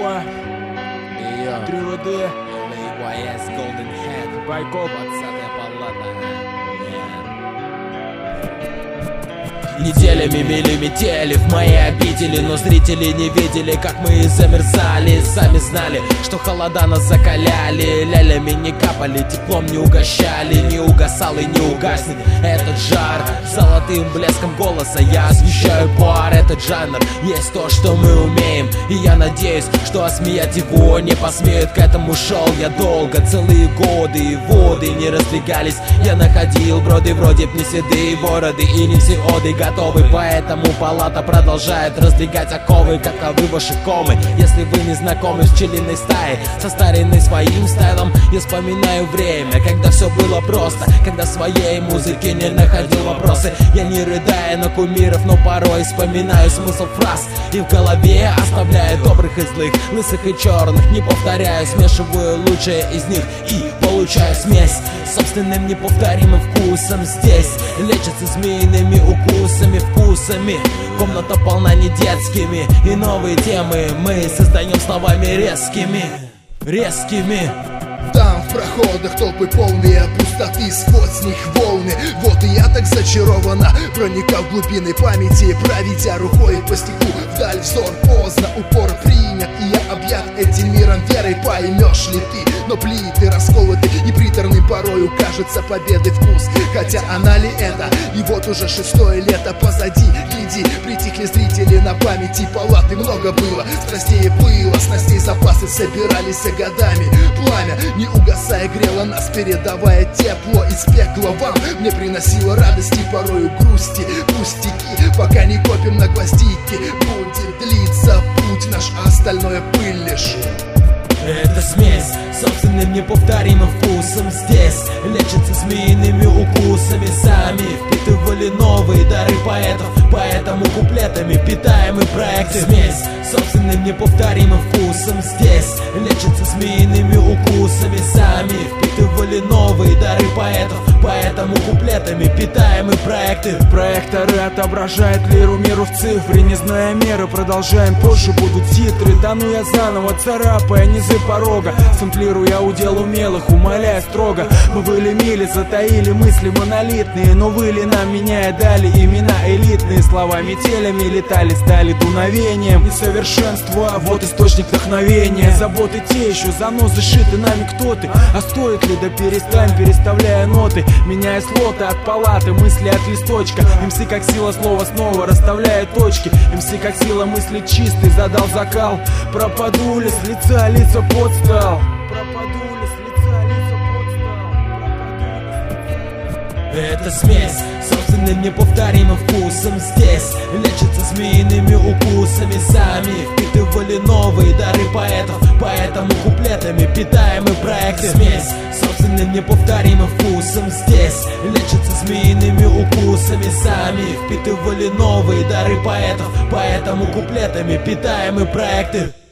Москва, Трилоды, YS Golden Head, Байкоп. 20-я палата. Неделями мели метели в моей обители, но зрители не видели, как мы замерзали. Сами знали, что холода нас закаляли, лялями не капали, теплом не угощали. Не угасал и не угаснет этот жар. Золотым блеском голоса я освещаю пар. Этот жанр есть то, что мы умеем, и я надеюсь, что осмеять его не посмеют. К этому шел я долго, целые годы, и воды не раздвигались. Я находил броды вроде б не седые бороды и не все оды готовы, поэтому палата продолжает раздвигать оковы, каковы ваши комы. Если вы не знакомы с пчелиной стаей, со старинной своим стайлом, я вспоминаю время, когда все было просто, когда своей музыки не находил вопросы. Я не рыдаю на кумиров, но порой вспоминаю смысл фраз, и в голове оставляю добрых и злых, лысых и черных. Не повторяю, смешиваю лучшее из них и получаю смесь с собственным неповторимым вкусом. Здесь лечатся змеиными укусами, вкусами. Комната полна не детскими, и новые темы мы создаем словами резкими. Там в проходах толпы полные пустоты, сквозь них волны. Вот и я так зачарованно проникал в глубины памяти, проведя рукой по стеклу вдаль взор. Поздно, упор принят, и я объят этим миром верой. Поймешь ли ты, но плиты расколоты, и приторным порою кажется победы вкус. Хотя она ли это? И вот уже 6-е лето позади. Иди, притихли зрители на памяти палаты. Много было, страстей было, снастей запасы собирались годами. Пламя, не угасая, грело нас, передавая тепло из пекла вам. Мне приносило радости, порою грусти, пустяки, пока не копим на гвоздики. Будет длиться путь наш, а остальное пыль лишь. Это смесь с собственным неповторимым вкусом. Здесь лечатся змеиными укусами. Сами впитывали новые дары поэтов, поэтому куплетами питаемый проект. Смесь с собственным неповторимым вкусом. Здесь лечатся змеиными укусами. Сами впитывали новые дары поэтов, поэтому куплетами питаемый проекты. Проекторы отображают лиру миру в цифре, не зная меры, продолжаем позже, будут титры. Тону я заново, царапая низы порога, сэмплируя удел умелых, умоляя строго. Мы выли мили, затаили мысли монолитные, но выли нам, меняя, дали имена элитные. Слова метелями летали, стали дуновением. Несовершенство, а вот источник вдохновения. Заботы те еще, занозы шиты нами, кто ты? А стоит ли, да перестань, переставляя ноты, меняя слоты от палаты, мысли от листочка. МС как сила слова снова расставляет точки. МС как сила мысли чистый, задал закал. Пропаду ли с лица, лица подстал. Пропаду ли с лица, лица подстал. Это смесь с собственным неповторимым вкусом. Здесь лечатся змеиными укусами. Сами впитывали новые дары поэтов, поэтому куплетами питаемый проект. Смесь с собственным неповторимым вкусом. Здесь лечатся змеиными укусами. Сами впитывали новые дары поэтов, поэтому куплетами питаемый проекты.